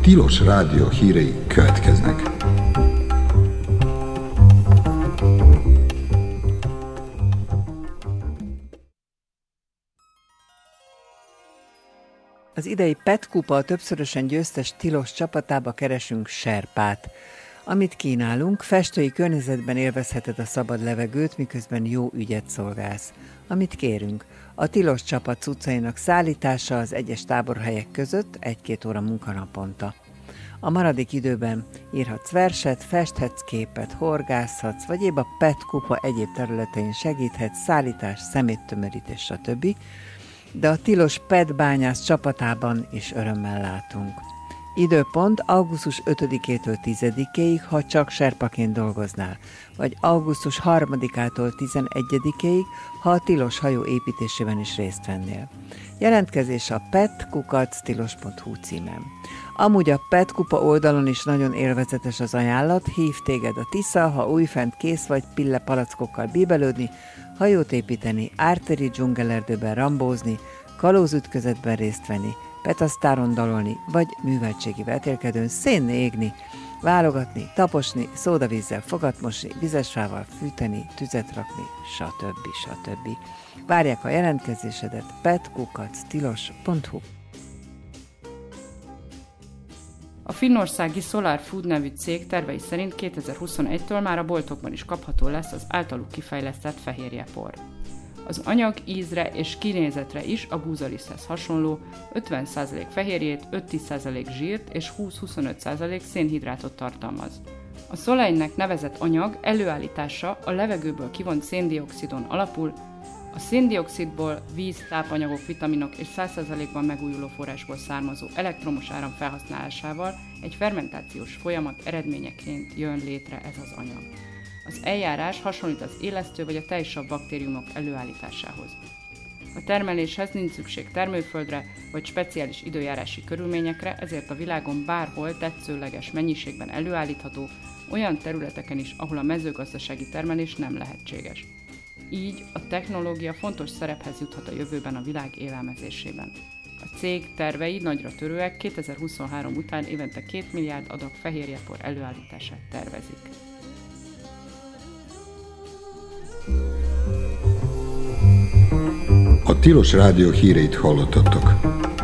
Tilos Rádió hírei következnek. Az idei PET kupa többszörösen győztes Tilos csapatába keresünk serpát. Amit kínálunk, festői környezetben élvezheted a szabad levegőt, miközben jó ügyet szolgálsz. Amit kérünk, a Tilos csapat cuccainak szállítása az egyes táborhelyek között 1-2 óra munkanaponta. A maradék időben írhatsz verset, festhetsz képet, horgászhatsz, vagy épp a PET kupa egyéb területein segíthetsz, szállítás, szeméttömörítés, stb., de a Tilos PET bányász csapatában is örömmel látunk. Időpont augusztus 5-től 10-ig, ha csak serpaként dolgoznál, vagy augusztus 3-től 11-ig, ha a Tilos hajó építésében is részt vennél. Jelentkezés a pet@tilos.hu címen. Amúgy a PET kupa oldalon is nagyon élvezetes az ajánlat, hív téged a Tisza, ha újfent kész vagy pille palackokkal bíbelődni, hajót építeni, árteri dzsungelerdőben rambózni, kalózütközetben részt venni, petasztáron dalolni, vagy műveltségi vetélkedőn szénné égni, válogatni, taposni, szódavízzel fogat mosni, vizesfával fűteni, tüzet rakni, stb. Várják a jelentkezésedet pet@tilos.hu. A finnországi Solar Food nevű cég tervei szerint 2021-től már a boltokban is kapható lesz az általuk kifejlesztett fehérjepor. Az anyag ízre és kinézetre is a búzaliszthez hasonló 50% fehérjét, 5-10% zsírt és 20-25% szénhidrátot tartalmaz. A Soleilnek nevezett anyag előállítása a levegőből kivont széndioxidon alapul, a széndioxidból víz, tápanyagok, vitaminok és 100%-ban megújuló forrásból származó elektromos áram felhasználásával egy fermentációs folyamat eredményeként jön létre ez az anyag. Az eljárás hasonlít az élesztő vagy a tejsav baktériumok előállításához. A termeléshez nincs szükség termőföldre vagy speciális időjárási körülményekre, ezért a világon bárhol tetszőleges mennyiségben előállítható, olyan területeken is, ahol a mezőgazdasági termelés nem lehetséges. Így a technológia fontos szerephez juthat a jövőben a világ élelmezésében. A cég tervei nagyra törőek, 2023 után évente 2 milliárd adag fehérjepor előállítását tervezik. A Tilos Rádió híreit hallottatok.